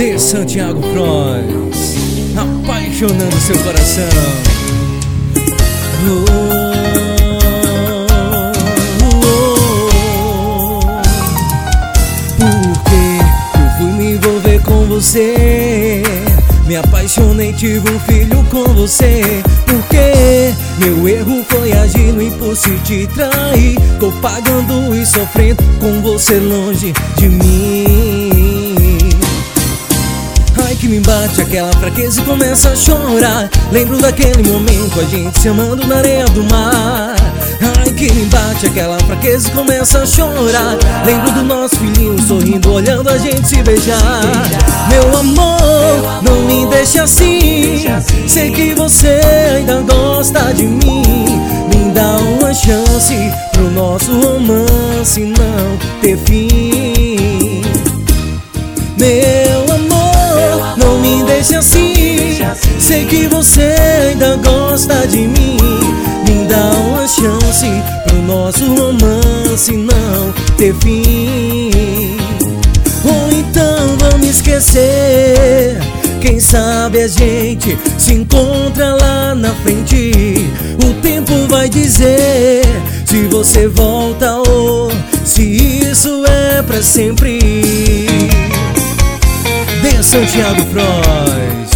de Santiago Frois, apaixonando seu coração. Porque eu fui me envolver com você, me apaixonei, tive um filho com você. Porque meu erro foi agir no impulso e te trair. Tô pagando e sofrendo com você longe de mim. Ai, que me bate aquela fraqueza e começa a chorar. Lembro daquele momento, a gente se amando na areia do mar. Ai, que me bate aquela fraqueza e começa a chorar. Lembro do nosso filhinho sorrindo, olhando a gente se beijar. Meu amor, não me deixe assim. Sei que você ainda gosta de mim. Me dá uma chance pro nosso romance não ter fim. Meu amor, não me deixe assim. Sei que você ainda gosta de mim. Me dá uma chance pro nosso romance não ter fim. Ou então vamos esquecer. Quem sabe a gente se encontra lá na frente. O tempo vai dizer se você volta ou se isso é pra sempre. De Santiago Frois.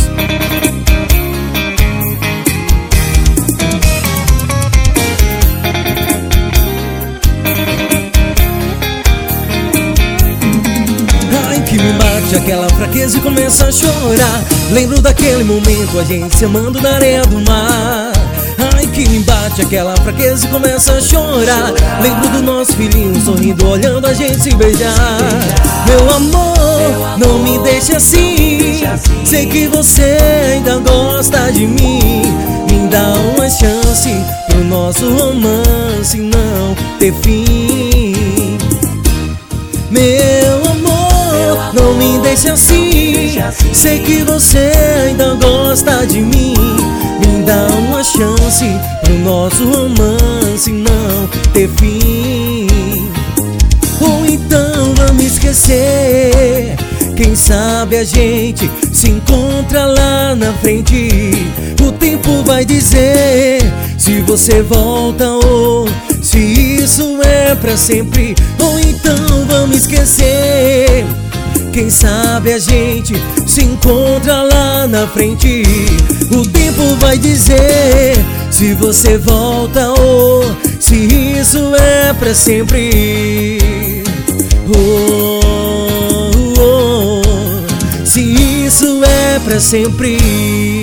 Me bate aquela fraqueza e começa a chorar. Lembro daquele momento, a gente se amando na areia do mar. Ai, que me bate aquela fraqueza e começa a chorar. Lembro do nosso filhinho sorrindo, olhando a gente se beijar. Meu amor, não me deixe assim. Sei que você ainda gosta de mim. Me dá uma chance pro nosso romance não ter fim. Meu amor, não me deixe assim. Sei que você ainda gosta de mim. Me dá uma chance pro nosso romance não ter fim. Ou então vamos esquecer. Quem sabe a gente se encontra lá na frente. O tempo vai dizer se você volta ou se isso é pra sempre. Ou então vamos esquecer. Quem sabe a gente se encontra lá na frente. O tempo vai dizer se você volta ou se isso é pra sempre. Se isso é pra sempre.